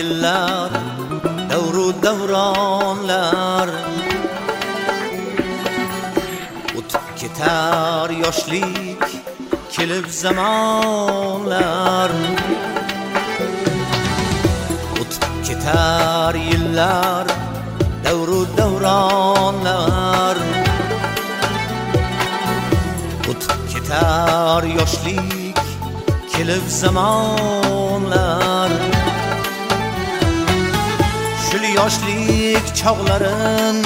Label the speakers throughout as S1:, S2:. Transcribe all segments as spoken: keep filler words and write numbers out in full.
S1: yillar, davru davronlar, o'tib ketar yoshlik, kelib zamonlar. O'tib ketar yillar, davru davronlar, o'tib ketar yoshlik, kelib zamonlar. Shul yoshlik chog'larin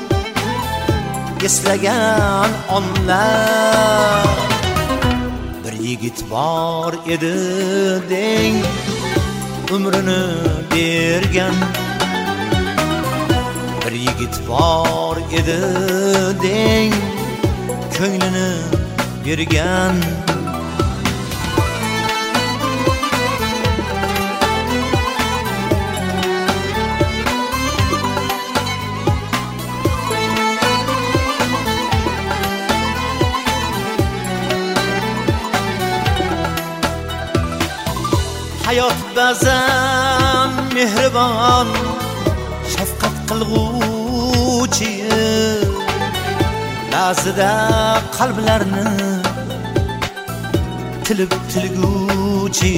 S1: eslagan onlar. Bir yigit bor edi deng, umrini bergan. Bir yigit bor edi deng, ko'nglini bergan. Hayot ba'zan mehribon, shafqat qilguvchi, ba'zida qalblarni tilib tilguvchi.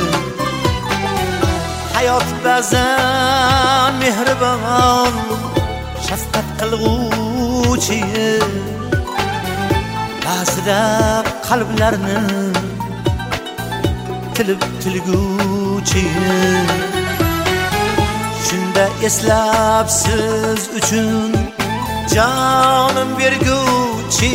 S1: Hayot ba'zan mehribon, shafqat qilguvchi, ba'zida qalblarni tilib tilguvchi. Shunda eslab siz uchun jonim berguvchi.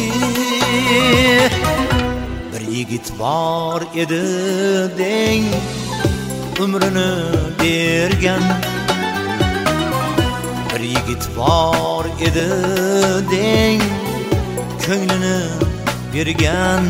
S1: Bir yigit bor edi deng, umrini bergan. Bir yigit bor edi deng, ko'nglini bergan.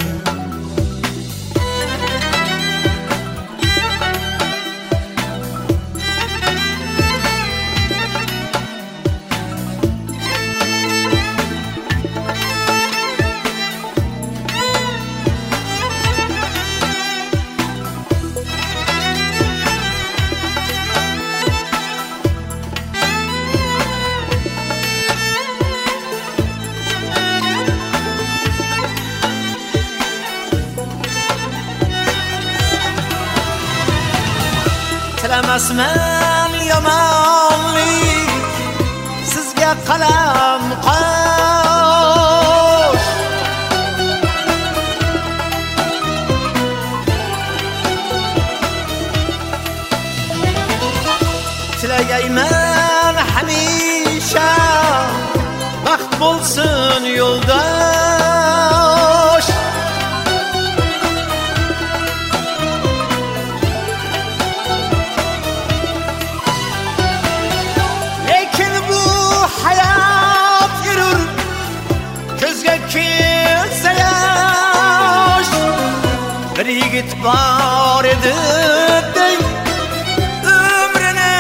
S1: Tilamasman yomonlik, sizga qalam qosh. Tilagayman hamisha baxt bo'lsin yo'ldosh. Bir yigit bor edi deng, umrini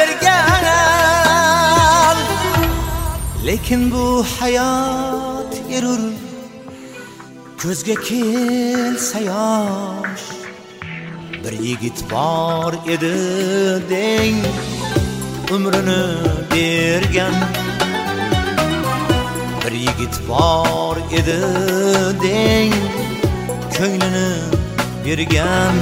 S1: bergan. Lekin bu hayot erur, ko'zga kelsa yosh. Bir yigit bor edi deng, umrini bergan. Bir yigit bor edi deng, ko'nglini bergan.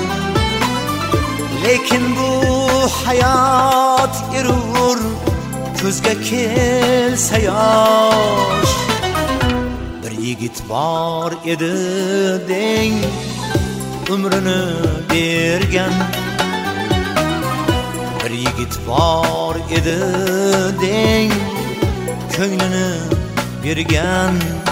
S1: Lekin bu hayot erur, ko'zga kelsa yosh. Bir yigit bor edi deng, umrini bergan. Bir yigit bor edi deng, ko'nglini bergan.